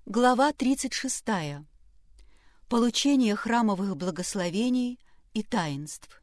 Глава 36. Получение храмовых благословений и таинств.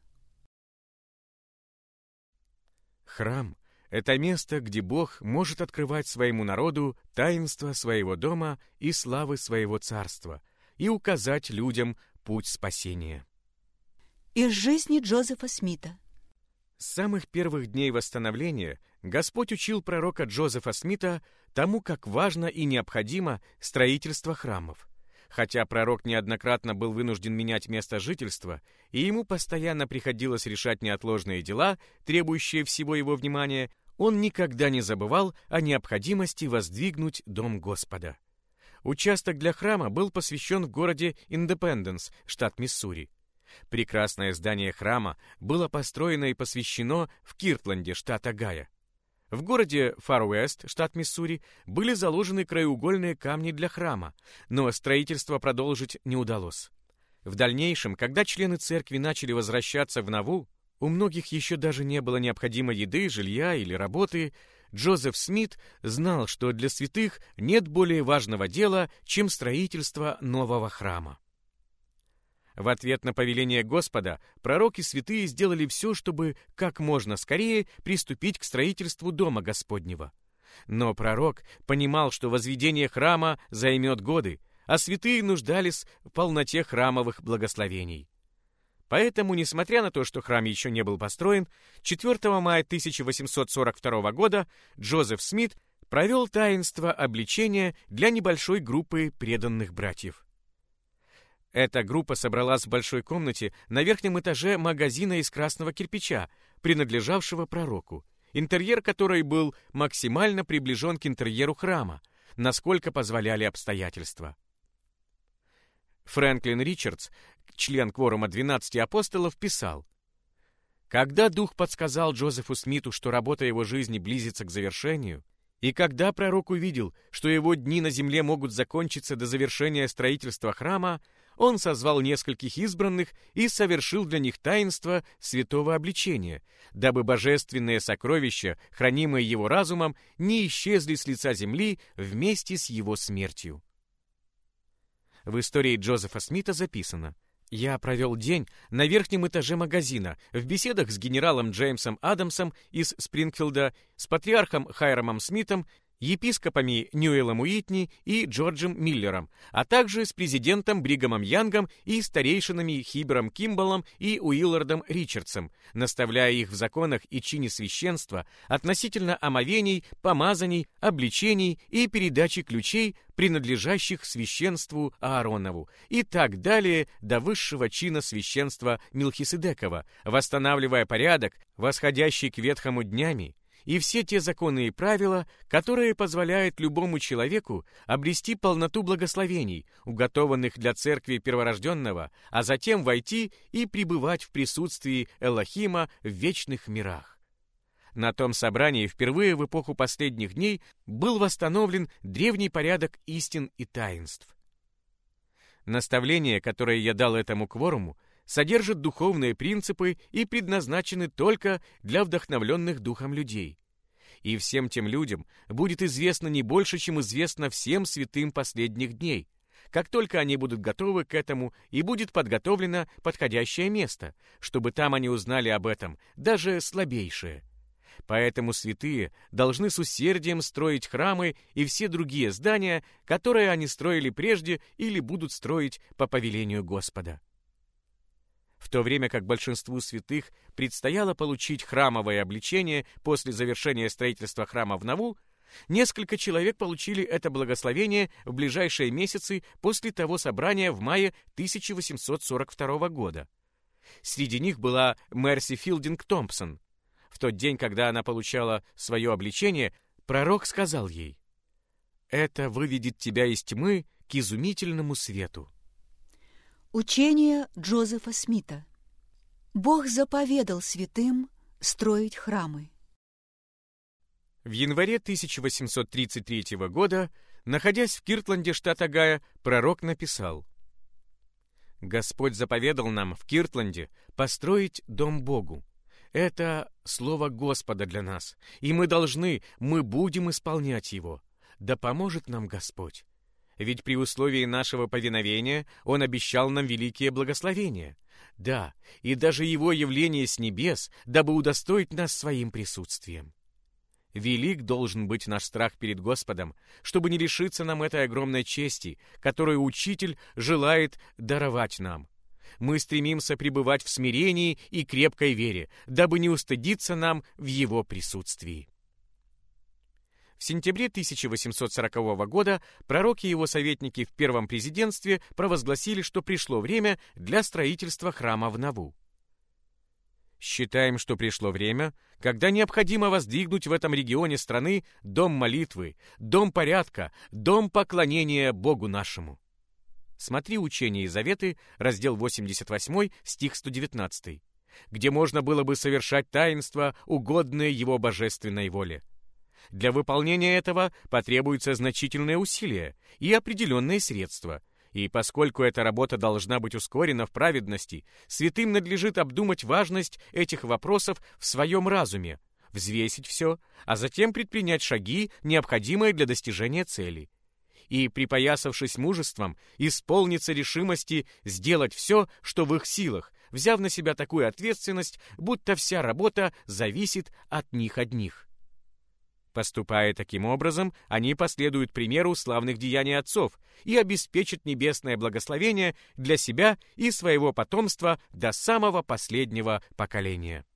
Храм — это место, где Бог может открывать своему народу таинства своего дома и славы своего царства и указать людям путь спасения. Из жизни Джозефа Смита. С самых первых дней восстановления Господь учил пророка Джозефа Смита тому, как важно и необходимо строительство храмов. Хотя пророк неоднократно был вынужден менять место жительства, и ему постоянно приходилось решать неотложные дела, требующие всего его внимания, он никогда не забывал о необходимости воздвигнуть дом Господа. Участок для храма был посвящен в городе Индепенденс, штат Миссури. Прекрасное здание храма было построено и посвящено в Киртленде, штат Огайо. В городе Фар-Уэст, штат Миссури, были заложены краеугольные камни для храма, но строительство продолжить не удалось. В дальнейшем, когда члены церкви начали возвращаться в Наву, у многих еще даже не было необходимой еды, жилья или работы, Джозеф Смит знал, что для святых нет более важного дела, чем строительство нового храма. В ответ на повеление Господа пророк и святые сделали все, чтобы как можно скорее приступить к строительству Дома Господнего. Но пророк понимал, что возведение храма займет годы, а святые нуждались в полноте храмовых благословений. Поэтому, несмотря на то, что храм еще не был построен, 4 мая 1842 года Джозеф Смит провел таинство обличения для небольшой группы преданных братьев. Эта группа собралась в большой комнате на верхнем этаже магазина из красного кирпича, принадлежавшего пророку, интерьер которой был максимально приближен к интерьеру храма, насколько позволяли обстоятельства. Фрэнклин Ричардс, член кворума 12 апостолов, писал: «Когда Дух подсказал Джозефу Смиту, что работа его жизни близится к завершению, и когда пророк увидел, что его дни на земле могут закончиться до завершения строительства храма, он созвал нескольких избранных и совершил для них таинство святого обличения, дабы божественные сокровища, хранимые его разумом, не исчезли с лица земли вместе с его смертью». В истории Джозефа Смита записано: «Я провел день на верхнем этаже магазина в беседах с генералом Джеймсом Адамсом из Спрингфилда, с патриархом Хайрамом Смитом, епископами Ньюэлом Уитни и Джорджем Миллером, а также с президентом Бригамом Янгом и старейшинами Хибером Кимбаллом и Уиллардом Ричардсом, наставляя их в законах и чине священства относительно омовений, помазаний, обличений и передачи ключей, принадлежащих священству Ааронову, и так далее до высшего чина священства Мелхиседекова, восстанавливая порядок, восходящий к ветхому днями, и все те законы и правила, которые позволяют любому человеку обрести полноту благословений, уготованных для церкви перворожденного, а затем войти и пребывать в присутствии Элохима в вечных мирах. На том собрании впервые в эпоху последних дней был восстановлен древний порядок истин и таинств. Наставления, которые я дал этому кворуму, содержат духовные принципы и предназначены только для вдохновленных духом людей. И всем тем людям будет известно не больше, чем известно всем святым последних дней, как только они будут готовы к этому и будет подготовлено подходящее место, чтобы там они узнали об этом, даже слабейшие. Поэтому святые должны с усердием строить храмы и все другие здания, которые они строили прежде или будут строить по повелению Господа. В то время как большинству святых предстояло получить храмовое обличение после завершения строительства храма в Наву, несколько человек получили это благословение в ближайшие месяцы после того собрания в мае 1842 года. Среди них была Мерси Филдинг Томпсон. В тот день, когда она получала свое обличение, пророк сказал ей: «Это выведет тебя из тьмы к изумительному свету». Учение Джозефа Смита. Бог заповедал святым строить храмы. В январе 1833 года, находясь в Киртленде, штат Огайо, пророк написал: «Господь заповедал нам в Киртленде построить дом Богу. Это слово Господа для нас, и мы будем исполнять его. Да поможет нам Господь. Ведь при условии нашего повиновения Он обещал нам великие благословения. Да, и даже Его явление с небес, дабы удостоить нас своим присутствием. Велик должен быть наш страх перед Господом, чтобы не лишиться нам этой огромной чести, которую Учитель желает даровать нам. Мы стремимся пребывать в смирении и крепкой вере, дабы не устыдиться нам в Его присутствии. В сентябре 1840 года пророк и его советники в первом президентстве провозгласили, что пришло время для строительства храма в Наву. Считаем, что пришло время, когда необходимо воздвигнуть в этом регионе страны дом молитвы, дом порядка, дом поклонения Богу нашему. Смотри «Учение и заветы», раздел 88, стих 119, где можно было бы совершать таинства, угодные Его божественной воле. Для выполнения этого потребуются значительные усилия и определенные средства. И поскольку эта работа должна быть ускорена в праведности, святым надлежит обдумать важность этих вопросов в своем разуме, взвесить все, а затем предпринять шаги, необходимые для достижения цели. И, припоясавшись мужеством, исполниться решимости сделать все, что в их силах, взяв на себя такую ответственность, будто вся работа зависит от них одних. Поступая таким образом, они последуют примеру славных деяний отцов и обеспечат небесное благословение для себя и своего потомства до самого последнего поколения.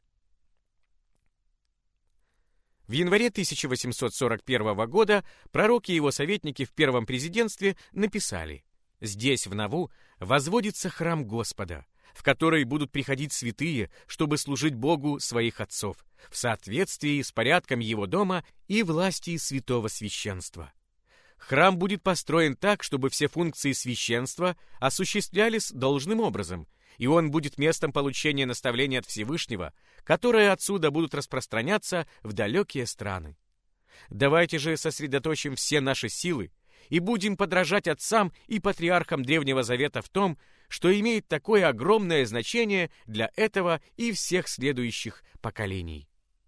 В январе 1841 года пророк и его советники в первом президентстве написали: «Здесь, в Наву, возводится храм Господа, в который будут приходить святые, чтобы служить Богу своих отцов, в соответствии с порядком Его дома и власти святого священства. Храм будет построен так, чтобы все функции священства осуществлялись должным образом, и он будет местом получения наставлений от Всевышнего, которые отсюда будут распространяться в далекие страны. Давайте же сосредоточим все наши силы и будем подражать отцам и патриархам Древнего Завета в том, что имеет такое огромное значение для этого и всех следующих поколений».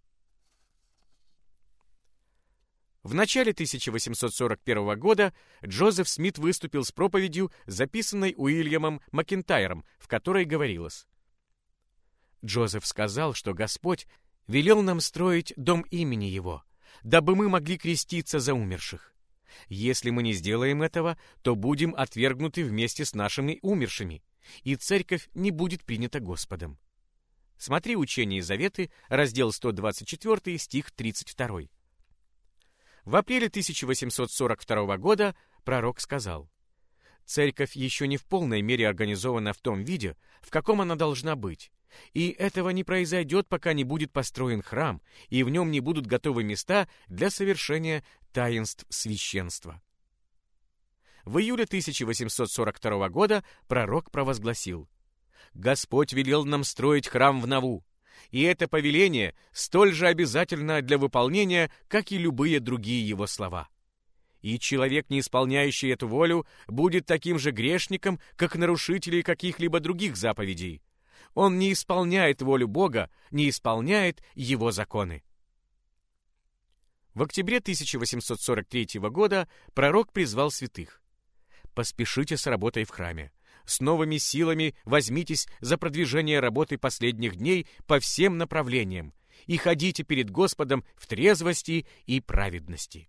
В начале 1841 года Джозеф Смит выступил с проповедью, записанной Уильямом Макентайром, в которой говорилось: «Джозеф сказал, что Господь велел нам строить дом имени Его, дабы мы могли креститься за умерших. Если мы не сделаем этого, то будем отвергнуты вместе с нашими умершими, и церковь не будет принята Господом». Смотри «Учение и заветы», раздел 124, стих 32. В апреле 1842 года пророк сказал: «Церковь еще не в полной мере организована в том виде, в каком она должна быть, и этого не произойдет, пока не будет построен храм, и в нем не будут готовы места для совершения таинств священства». В июле 1842 года пророк провозгласил: «Господь велел нам строить храм в Наву, и это повеление столь же обязательно для выполнения, как и любые другие его слова. И человек, не исполняющий эту волю, будет таким же грешником, как нарушители каких-либо других заповедей. Он не исполняет волю Бога, не исполняет Его законы». В октябре 1843 года пророк призвал святых: «Поспешите с работой в храме. С новыми силами возьмитесь за продвижение работы последних дней по всем направлениям и ходите перед Господом в трезвости и праведности».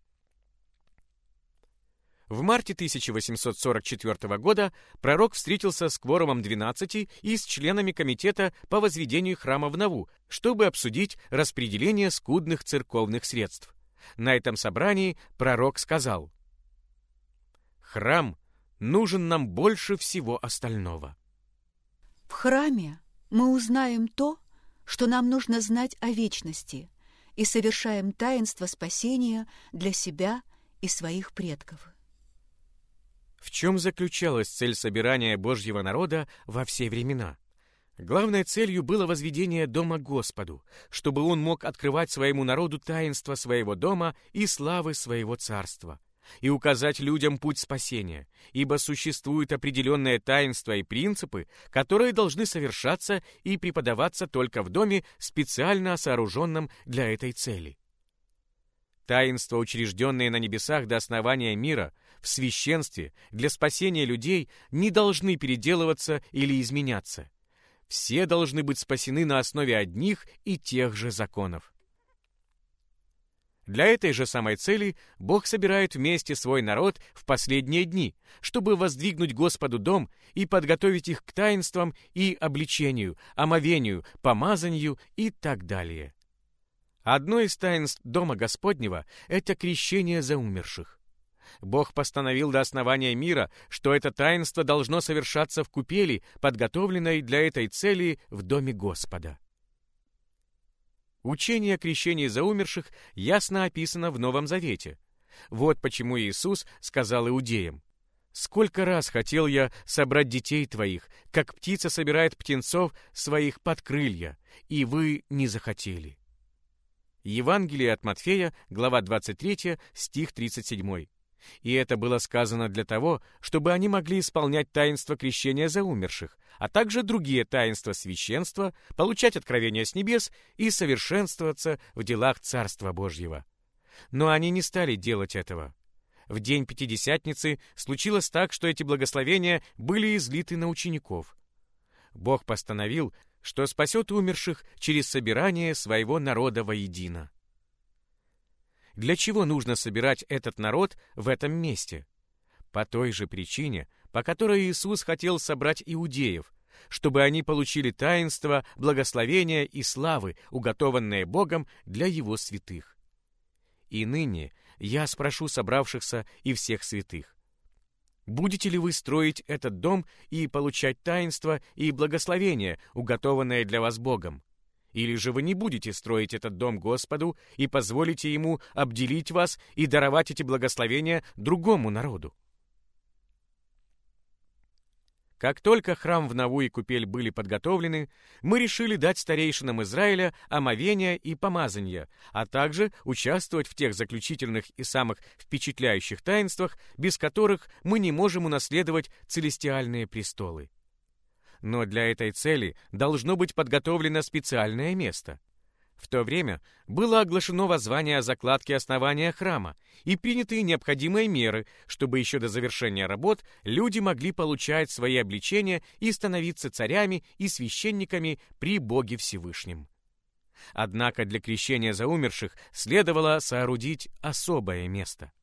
В марте 1844 года пророк встретился с кворумом 12 и с членами комитета по возведению храма в Наву, чтобы обсудить распределение скудных церковных средств. На этом собрании пророк сказал: «Храм нужен нам больше всего остального». В храме мы узнаем то, что нам нужно знать о вечности, и совершаем таинство спасения для себя и своих предков. В чем заключалась цель собирания Божьего народа во все времена? Главной целью было возведение дома Господу, чтобы Он мог открывать своему народу таинства своего дома и славы своего царства, и указать людям путь спасения, ибо существуют определенные таинства и принципы, которые должны совершаться и преподаваться только в доме, специально сооруженном для этой цели. Таинства, учрежденные на небесах до основания мира, в священстве для спасения людей не должны переделываться или изменяться. Все должны быть спасены на основе одних и тех же законов. Для этой же самой цели Бог собирает вместе свой народ в последние дни, чтобы воздвигнуть Господу дом и подготовить их к таинствам и обличению, омовению, помазанию и так далее. Одно из таинств Дома Господнего – это крещение за умерших. Бог постановил до основания мира, что это таинство должно совершаться в купели, подготовленной для этой цели в Доме Господа. Учение о крещении за умерших ясно описано в Новом Завете. Вот почему Иисус сказал иудеям: «Сколько раз хотел я собрать детей твоих, как птица собирает птенцов своих под крылья, и вы не захотели». Евангелие от Матфея, глава 23, стих 37. И это было сказано для того, чтобы они могли исполнять таинство крещения за умерших, а также другие таинства священства, получать откровения с небес и совершенствоваться в делах Царства Божьего. Но они не стали делать этого. В день Пятидесятницы случилось так, что эти благословения были излиты на учеников. Бог постановил, что спасет умерших через собирание своего народа воедино. Для чего нужно собирать этот народ в этом месте? По той же причине, по которой Иисус хотел собрать иудеев, чтобы они получили таинство, благословения и славы, уготованные Богом для Его святых. И ныне я спрошу собравшихся и всех святых: будете ли вы строить этот дом и получать таинство и благословения, уготованные для вас Богом? Или же вы не будете строить этот дом Господу и позволите Ему обделить вас и даровать эти благословения другому народу? Как только храм в Наву и купель были подготовлены, мы решили дать старейшинам Израиля омовение и помазание, а также участвовать в тех заключительных и самых впечатляющих таинствах, без которых мы не можем унаследовать целестиальные престолы. Но для этой цели должно быть подготовлено специальное место. В то время было оглашено воззвание о закладке основания храма и приняты необходимые меры, чтобы еще до завершения работ люди могли получать свои обличения и становиться царями и священниками при Боге Всевышнем. Однако для крещения за умерших следовало соорудить особое место.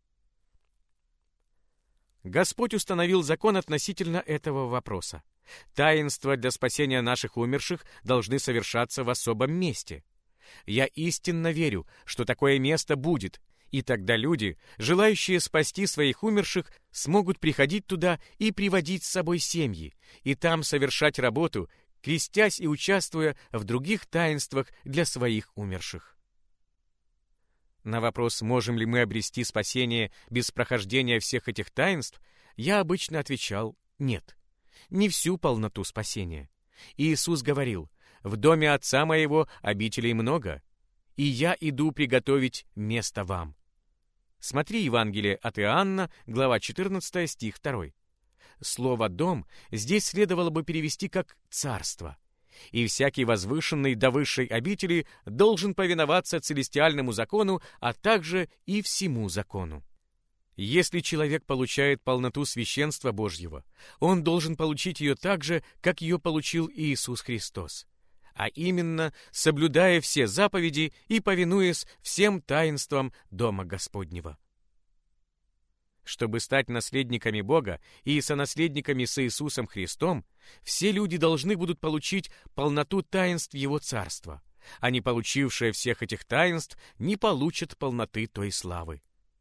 Господь установил закон относительно этого вопроса. Таинства для спасения наших умерших должны совершаться в особом месте. Я истинно верю, что такое место будет, и тогда люди, желающие спасти своих умерших, смогут приходить туда и приводить с собой семьи, и там совершать работу, крестясь и участвуя в других таинствах для своих умерших. На вопрос, можем ли мы обрести спасение без прохождения всех этих таинств, я обычно отвечал «нет». Не всю полноту спасения. Иисус говорил: «В доме Отца Моего обителей много, и я иду приготовить место вам». Смотри Евангелие от Иоанна, глава 14, стих 2. Слово «дом» здесь следовало бы перевести как «царство». И всякий возвышенный до высшей обители должен повиноваться целестиальному закону, а также и всему закону. Если человек получает полноту священства Божьего, он должен получить ее так же, как ее получил Иисус Христос, а именно, соблюдая все заповеди и повинуясь всем таинствам Дома Господнего. Чтобы стать наследниками Бога и сонаследниками с Иисусом Христом, все люди должны будут получить полноту таинств Его Царства, а не получившие всех этих таинств не получат полноты той славы.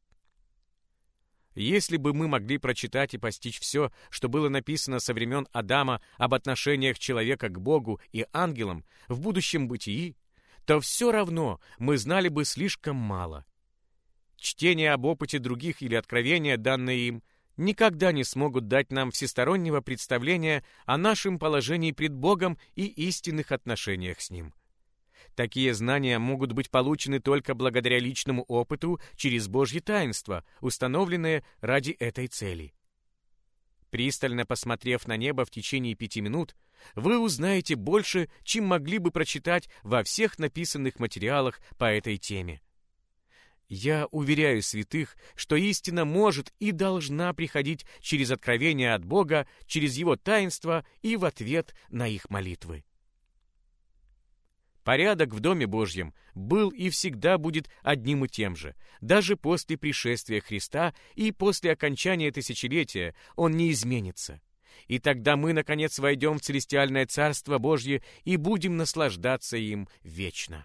Если бы мы могли прочитать и постичь все, что было написано со времен Адама об отношениях человека к Богу и ангелам в будущем бытии, то все равно мы знали бы слишком мало. Чтение об опыте других или откровения, данные им, никогда не смогут дать нам всестороннего представления о нашем положении пред Богом и истинных отношениях с Ним. Такие знания могут быть получены только благодаря личному опыту через Божье таинство, установленное ради этой цели. Пристально посмотрев на небо в течение 5 минут, вы узнаете больше, чем могли бы прочитать во всех написанных материалах по этой теме. Я уверяю святых, что истина может и должна приходить через откровение от Бога, через Его таинство и в ответ на их молитвы. Порядок в Доме Божьем был и всегда будет одним и тем же. Даже после пришествия Христа и после окончания тысячелетия он не изменится. И тогда мы, наконец, войдем в целестиальное Царство Божье и будем наслаждаться им вечно.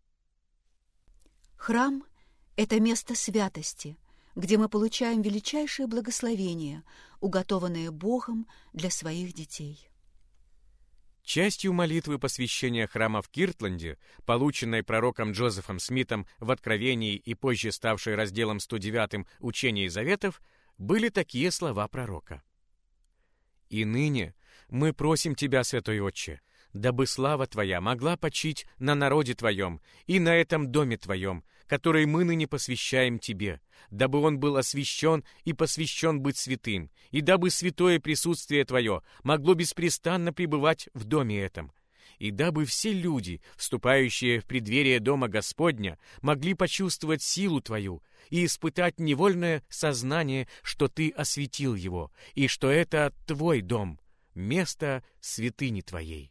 Храм — это место святости, где мы получаем величайшее благословение, уготованное Богом для своих детей. Частью молитвы посвящения храма в Киртленде, полученной пророком Джозефом Смитом в Откровении и позже ставшей разделом 109 Учения и Заветов, были такие слова пророка. «И ныне мы просим Тебя, Святой Отче, дабы слава Твоя могла почить на народе Твоем и на этом доме Твоем, который мы ныне посвящаем Тебе, дабы он был освящен и посвящен быть святым, и дабы святое присутствие Твое могло беспрестанно пребывать в доме этом, и дабы все люди, вступающие в преддверие Дома Господня, могли почувствовать силу Твою и испытать невольное сознание, что Ты осветил его, и что это Твой дом, место святыни Твоей.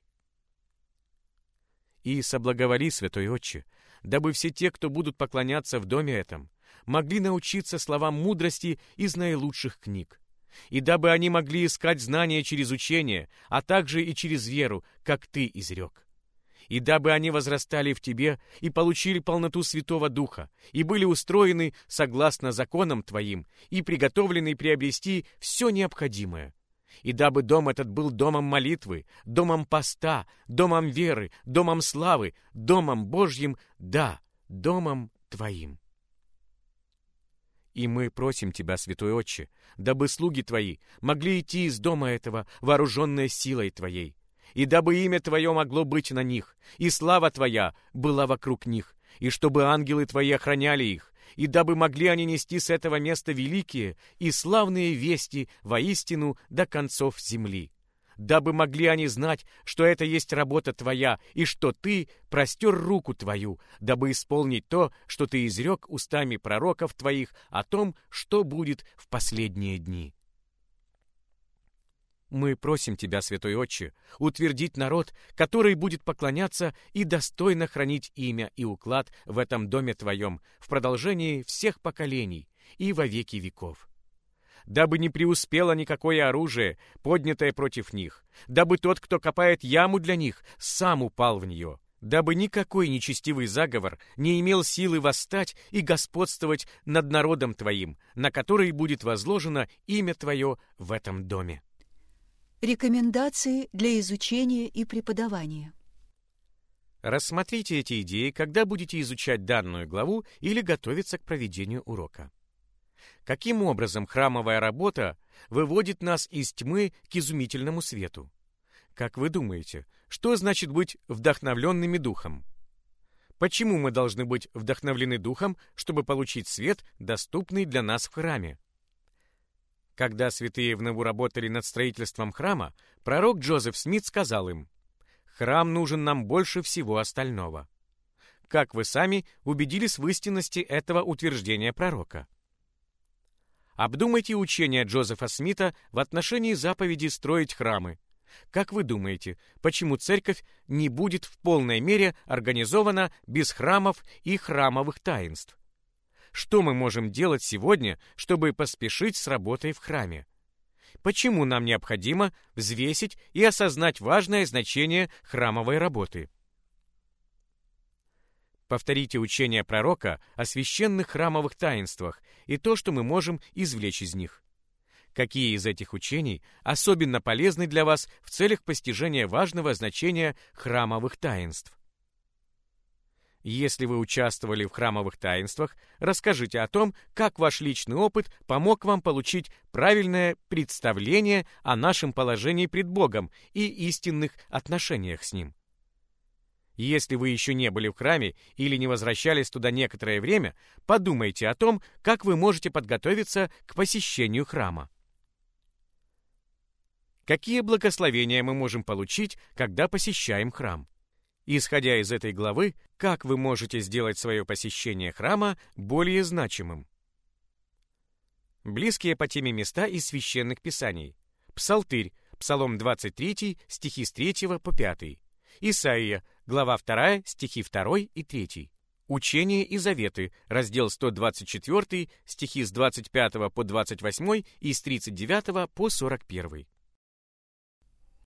И соблаговоли, Святой Отче, дабы все те, кто будут поклоняться в доме этом, могли научиться словам мудрости из наилучших книг, и дабы они могли искать знания через учение, а также и через веру, как Ты изрек. И дабы они возрастали в Тебе и получили полноту Святого Духа, и были устроены согласно законам Твоим, и приготовлены приобрести все необходимое. И дабы дом этот был домом молитвы, домом поста, домом веры, домом славы, домом Божьим, да, домом Твоим. И мы просим Тебя, Святой Отче, дабы слуги Твои могли идти из дома этого, вооруженные силой Твоей, и дабы имя Твое могло быть на них, и слава Твоя была вокруг них, и чтобы ангелы Твои охраняли их, и дабы могли они нести с этого места великие и славные вести воистину до концов земли. Дабы могли они знать, что это есть работа Твоя, и что Ты простер руку Твою, дабы исполнить то, что Ты изрек устами пророков Твоих о том, что будет в последние дни. Мы просим Тебя, Святой Отче, утвердить народ, который будет поклоняться и достойно хранить имя и уклад в этом доме Твоем в продолжении всех поколений и во веки веков. Дабы не преуспело никакое оружие, поднятое против них, дабы тот, кто копает яму для них, сам упал в нее, дабы никакой нечестивый заговор не имел силы восстать и господствовать над народом Твоим, на который будет возложено имя Твое в этом доме. Рекомендации для изучения и преподавания. Рассмотрите эти идеи, когда будете изучать данную главу или готовиться к проведению урока. Каким образом храмовая работа выводит нас из тьмы к изумительному свету? Как вы думаете, что значит быть вдохновленными Духом? Почему мы должны быть вдохновлены Духом, чтобы получить свет, доступный для нас в храме? Когда святые вновь работали над строительством храма, пророк Джозеф Смит сказал им: «Храм нужен нам больше всего остального». Как вы сами убедились в истинности этого утверждения пророка? Обдумайте учение Джозефа Смита в отношении заповеди строить храмы. Как вы думаете, почему церковь не будет в полной мере организована без храмов и храмовых таинств? Что мы можем делать сегодня, чтобы поспешить с работой в храме? Почему нам необходимо взвесить и осознать важное значение храмовой работы? Повторите учение пророка о священных храмовых таинствах и то, что мы можем извлечь из них. Какие из этих учений особенно полезны для вас в целях постижения важного значения храмовых таинств? Если вы участвовали в храмовых таинствах, расскажите о том, как ваш личный опыт помог вам получить правильное представление о нашем положении пред Богом и истинных отношениях с Ним. Если вы еще не были в храме или не возвращались туда некоторое время, подумайте о том, как вы можете подготовиться к посещению храма. Какие благословения мы можем получить, когда посещаем храм? Исходя из этой главы, как вы можете сделать свое посещение храма более значимым? Близкие по теме места из священных писаний. Псалтырь, Псалом 23, стихи с 3 по 5. Исаия, глава 2, стихи 2 и 3. Учение и заветы, раздел 124, стихи с 25 по 28 и с 39 по 41.